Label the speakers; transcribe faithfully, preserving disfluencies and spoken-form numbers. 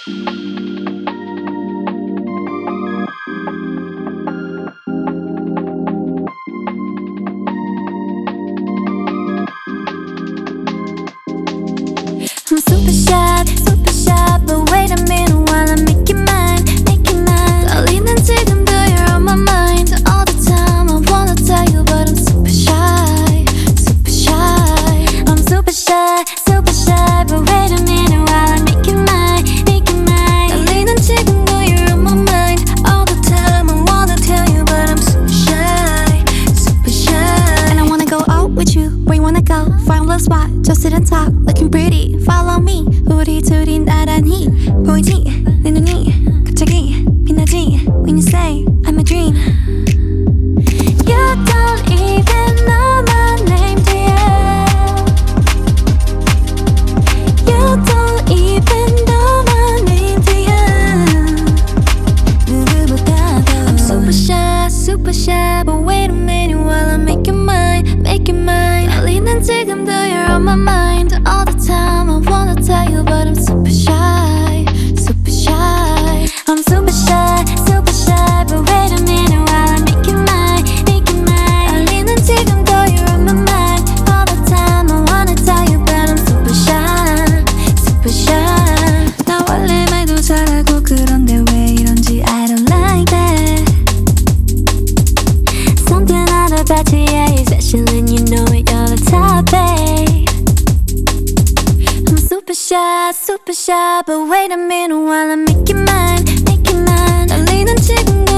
Speaker 1: I'm super shy, super shy, but wait a minute while I make you mine, make you mine. 떨리는 지금도 you're on my mind all the time. I wanna tell you, but I'm super shy, super shy. I'm super shy, super shy, but wait a minute while I make you mine, make you mine. 떨리는 지금도 you're on my mind all the time. I wanna tell you, but I'm super shy, super shy. And I wanna go out with you, where you wanna go? Find a little spot, just sit and talk, looking pretty. Follow me, 우리 둘이 나란히 보이지? 내 눈이 갑자기 빛나지? When you say I'm a dream. You don't even know my name, do you? You don't even know my name, do you? 누구보다도 I'm super shy, super shy, but wait a minute while I make you mine, make you mine. 떨리는 지금도 you're on my mind all the time. I wanna tell you, but I'm super shy, super shy. I'm super shy, super shy, but wait a minute while I make you mine, make you mine. 떨리는 지금도 you're on my mind all the time. I wanna tell you, but I'm super shy, super shy. 나 원래 말도 잘하고 그런데 왜 이런지 I don't like that. Something out about you, yeah, you're special and you know it, you're the top, babe. I'm super shy, super shy, but wait a minute while I make you mine, make you mine. 떨리는 지금도